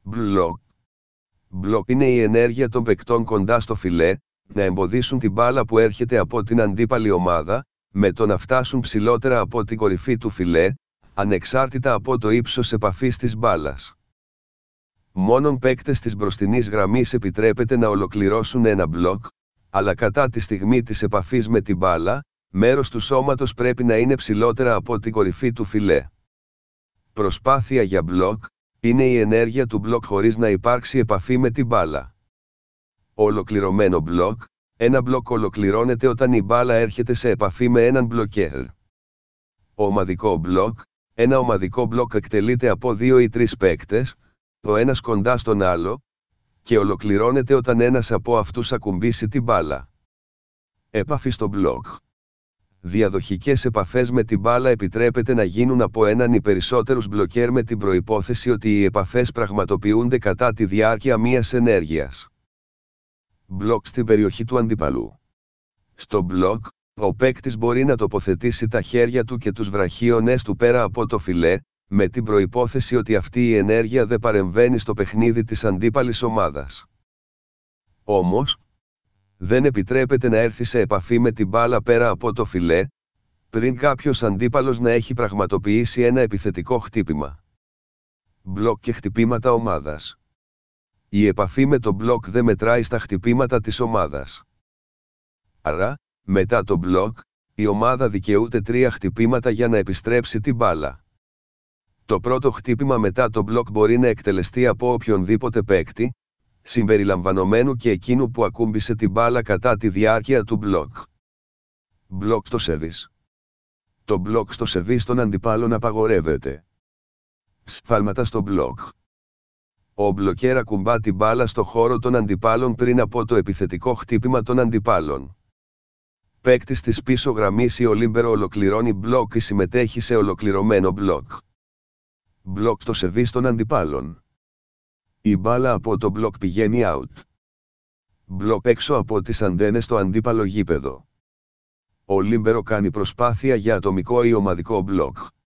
Block. Block είναι η ενέργεια των παικτών κοντά στο φιλέ, να εμποδίσουν την μπάλα που έρχεται από την αντίπαλη ομάδα, με το να φτάσουν ψηλότερα από την κορυφή του φιλέ, ανεξάρτητα από το ύψος επαφής της μπάλας. Μόνον παίκτες της μπροστινής γραμμής επιτρέπεται να ολοκληρώσουν ένα μπλοκ, αλλά κατά τη στιγμή της επαφής με την μπάλα, μέρος του σώματος πρέπει να είναι ψηλότερα από την κορυφή του φιλέ. Προσπάθεια για μπλοκ, είναι η ενέργεια του μπλοκ χωρίς να υπάρξει επαφή με την μπάλα. Ολοκληρωμένο μπλοκ, ένα μπλοκ ολοκληρώνεται όταν η μπάλα έρχεται σε επαφή με έναν μπλοκέρ. Ομαδικό μπλοκ, ένα ομαδικό μπλοκ εκτελείται από 2 ή 3 παίκτες, ο ένας κοντά στον άλλο, και ολοκληρώνεται όταν ένας από αυτούς ακουμπήσει την μπάλα. Έπαφη στο μπλοκ. Διαδοχικές επαφές με την μπάλα επιτρέπεται να γίνουν από έναν ή περισσότερους μπλοκέρ με την προϋπόθεση ότι οι επαφές πραγματοποιούνται κατά τη διάρκεια μιας ενέργειας. Μπλοκ στην περιοχή του αντιπαλού. Στο μπλοκ, ο παίκτης μπορεί να τοποθετήσει τα χέρια του και τους βραχίονες του πέρα από το φιλέ, με την προϋπόθεση ότι αυτή η ενέργεια δεν παρεμβαίνει στο παιχνίδι της αντίπαλης ομάδας. Όμως, δεν επιτρέπεται να έρθει σε επαφή με την μπάλα πέρα από το φιλέ, πριν κάποιος αντίπαλος να έχει πραγματοποιήσει ένα επιθετικό χτύπημα. Μπλοκ και χτυπήματα ομάδας. Η επαφή με το μπλοκ δεν μετράει στα χτυπήματα της ομάδας. Άρα, μετά το μπλοκ, η ομάδα δικαιούται 3 χτυπήματα για να επιστρέψει την μπάλα. Το πρώτο χτύπημα μετά το μπλοκ μπορεί να εκτελεστεί από οποιονδήποτε παίκτη, συμπεριλαμβανομένου και εκείνου που ακούμπησε την μπάλα κατά τη διάρκεια του μπλοκ. Μπλοκ στο σερβίς. Το μπλοκ στο σερβίς των αντιπάλων απαγορεύεται. Σφάλματα στο μπλοκ. Ο μπλοκέρ ακουμπά την μπάλα στο χώρο των αντιπάλων πριν από το επιθετικό χτύπημα των αντιπάλων. Παίκτης της πίσω γραμμής ή ο λίμπερο ολοκληρώνει μπλοκ ή συμμετέχει σε ολοκληρωμένο μπλοκ. Μπλοκ στο σερβίς των αντιπάλων. Η μπάλα από το μπλοκ πηγαίνει out. Μπλοκ έξω από τις αντένες στο αντίπαλο γήπεδο. Ο λίμπερο κάνει προσπάθεια για ατομικό ή ομαδικό μπλοκ.